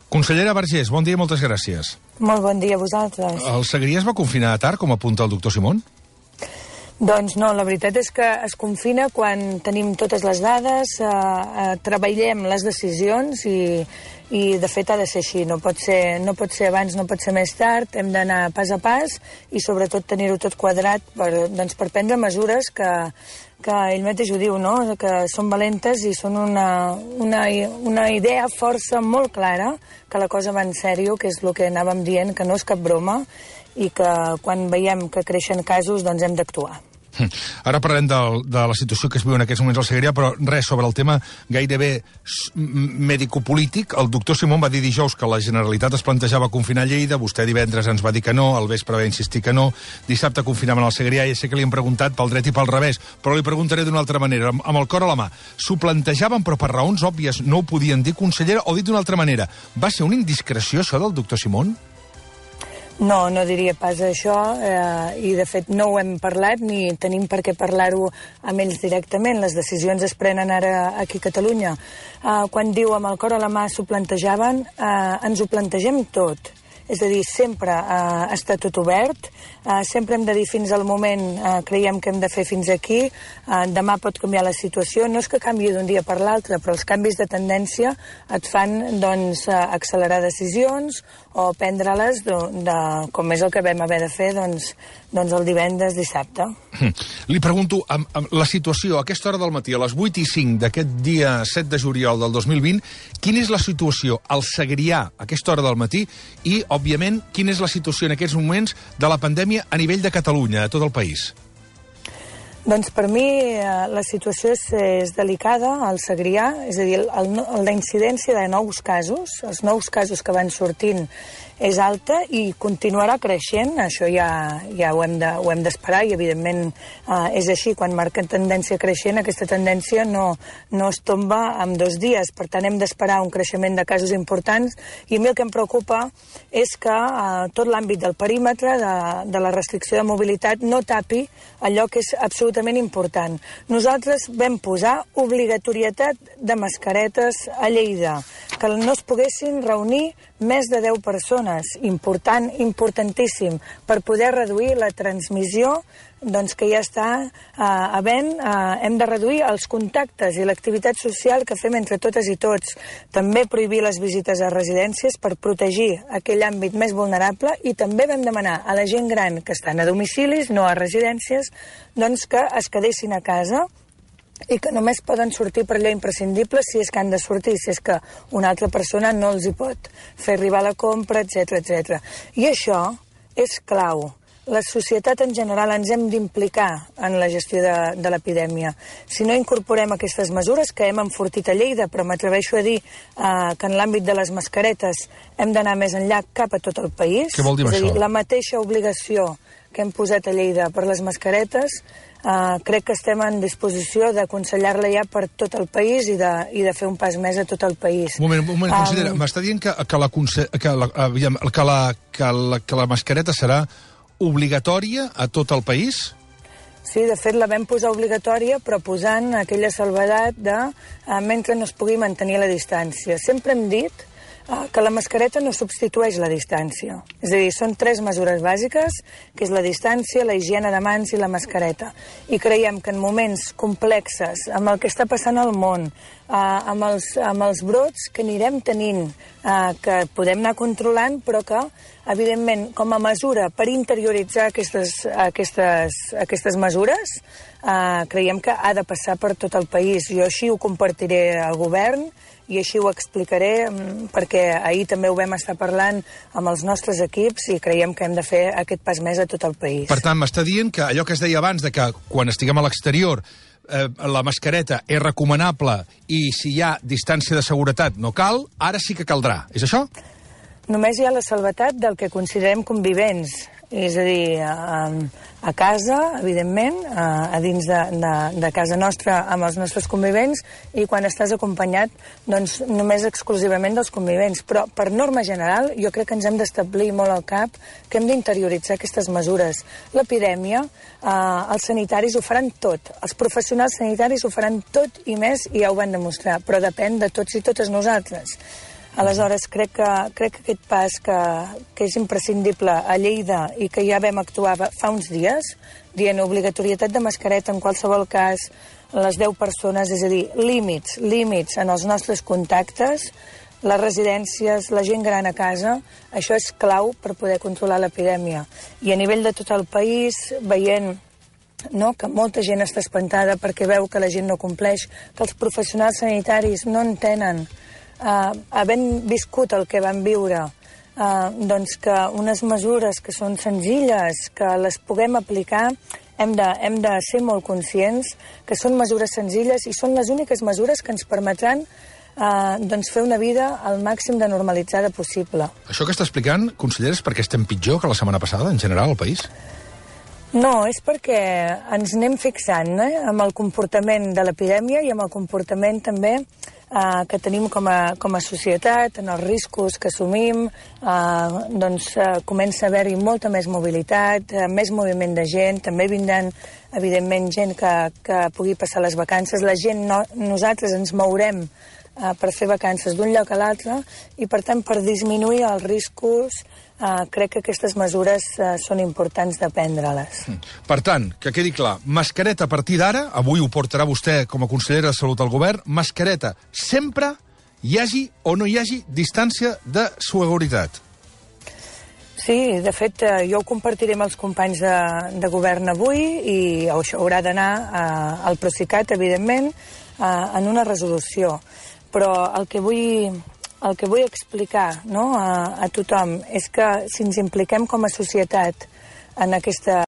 Consellera Vergés, bon dia i moltes gràcies. Molt bon dia a vosaltres. El Segrià es va confinar tard, com apunta el doctor Simón? Doncs no, la veritat és que es confina quan tenim totes les dades, treballem les decisions i de fet ha de ser així. No pot ser abans, no pot ser més tard, hem d'anar pas a pas i sobretot tenir-ho tot quadrat per prendre mesures que ell mateix ho diu, no? Que són valentes i són una idea força molt clara que la cosa va en sèrio, que és el que anàvem dient, que no és cap broma i que quan veiem que creixen casos doncs hem d'actuar. Ara parlem de la situació que es viu en aquests moments al Segrià, però res sobre el tema gairebé medicopolític. El doctor Simón va dir dijous que la Generalitat es plantejava confinar Lleida, vostè divendres ens va dir que no, al vespre va insistir que no, dissabte confinaven al Segrià, i sé que li hem preguntat pel dret i pel revés, però li preguntaré d'una altra manera, amb el cor a la mà. S'ho plantejaven, però per raons òbvies no ho podien dir, consellera, o dit d'una altra manera, va ser una indiscreció això del doctor Simón? No, no diria pas això, i de fet no ho hem parlat ni tenim per què parlar-ho amb ells directament. Les decisions es prenen ara aquí a Catalunya. Quan diu amb el cor a la mà s'ho plantejaven, ens ho plantegem tot. És a dir, sempre està tot obert, sempre hem de dir fins al moment, creiem que hem de fer fins aquí, demà pot canviar la situació, no és que canviï d'un dia per l'altre, però els canvis de tendència et fan accelerar decisions o prendre-les com és el que vam haver de fer el divendres, dissabte. Li pregunto, amb la situació a aquesta hora del matí, a les 8:05 d'aquest dia 7 de juliol del 2020, quina és la situació al Segrià a aquesta hora del matí i, òbviament, quina és la situació en aquests moments de la pandèmia a nivell de Catalunya, a tot el país? Doncs per mi la situació és delicada al Segrià, és a dir, la incidència de nous casos, els nous casos que van sortint és alta i continuarà creixent, això ja ho hem d'esperar i evidentment és així, quan marca tendència creixent, aquesta tendència no es tomba en 2 dies, per tant hem d'esperar un creixement de casos importants i a mi el que em preocupa és que tot l'àmbit del perímetre, de la restricció de mobilitat, no tapi allò que és absolutament important. Nosaltres vam posar obligatorietat de mascaretes a Lleida, que no es poguessin reunir més de 10 persones, important, importantíssim, per poder reduir la transmissió que ja està havent. Hem de reduir els contactes i l'activitat social que fem entre totes i tots. També prohibir les visites a residències per protegir aquell àmbit més vulnerable i també vam demanar a la gent gran que estan a domicilis, no a residències, que es quedessin a casa i que només poden sortir per allò imprescindible si és que han de sortir, si és que una altra persona no els hi pot fer arribar la compra, etc. I això és clau. La societat en general ens hem d'implicar en la gestió de l'epidèmia. Si no incorporem aquestes mesures que hem enfortit a Lleida, però m'atreveixo a dir que en l'àmbit de les mascaretes hem d'anar més enllà cap a tot el país. Què vol dir això? És a dir, la mateixa obligació que hem posat a Lleida per les mascaretes, crec que estem en disposició d'aconsellar-la ja per tot el país i de fer un pas més a tot el país. Un moment, considera, m'està dient que la mascareta serà obligatòria a tot el país? Sí, de fet la vam posar obligatòria, però posant aquella salvedat mentre no es pugui mantenir la distància. Sempre hem dit que la mascareta no substitueix la distància. És a dir, són 3 mesures bàsiques, que és la distància, la higiene de mans i la mascareta. I creiem que en moments complexes, amb el que està passant al món, amb els brots que anirem tenint, que podem anar controlant, però que, evidentment, com a mesura per interioritzar aquestes mesures, creiem que ha de passar per tot el país. Jo així ho compartiré al govern i així ho explicaré, perquè ahir també ho vam estar parlant amb els nostres equips i creiem que hem de fer aquest pas més a tot el país. Per tant, m'està dient que allò que es deia abans, de que quan estiguem a l'exterior la mascareta és recomanable i si hi ha distància de seguretat no cal, ara sí que caldrà. És això? Només hi ha la salvetat del que considerem convivents. És a dir, a casa, evidentment, a dins de casa nostra amb els nostres convivents i quan estàs acompanyat, doncs només exclusivament dels convivents. Però per norma general jo crec que ens hem d'establir molt al cap que hem d'interioritzar aquestes mesures. L'epidèmia, els sanitaris ho faran tot, els professionals sanitaris ho faran tot i més i ja ho van demostrar, però depèn de tots i totes nosaltres. Aleshores, crec que aquest pas que és imprescindible a Lleida i que ja vam actuar fa uns dies, dient obligatorietat de mascareta en qualsevol cas, les 10 persones, és a dir, límits en els nostres contactes, les residències, la gent gran a casa, això és clau per poder controlar l'epidèmia. I a nivell de tot el país, veient que molta gent està espantada perquè veu que la gent no compleix, que els professionals sanitaris no entenen, havent viscut el que van viure, doncs que unes mesures que són senzilles, que les puguem aplicar, hem de ser molt conscients que són mesures senzilles i són les úniques mesures que ens permetran doncs fer una vida al màxim de normalitzada possible. Això que està explicant, consellera, és perquè estem pitjor que la setmana passada, en general, al país? No, és perquè ens anem fixant amb el comportament de l'epidèmia i amb el comportament també que tenim com a societat, en els riscos que assumim, doncs comença a haver-hi molta més mobilitat, més moviment de gent, també vindran, evidentment, gent que pugui passar les vacances. La gent, nosaltres ens mourem per fer vacances d'un lloc a l'altre i, per tant, per disminuir els riscos, crec que aquestes mesures són importants de prendre-les. Per tant, que quedi clar, mascareta a partir d'ara, avui ho portarà vostè com a consellera de Salut al Govern, mascareta sempre, hi hagi o no hi hagi distància de seguretat. Sí, de fet, jo ho compartiré amb els companys de govern avui i això haurà d'anar al Procicat, evidentment, en una resolució. Però el que vull explicar a tothom és que si ens impliquem com a societat en aquesta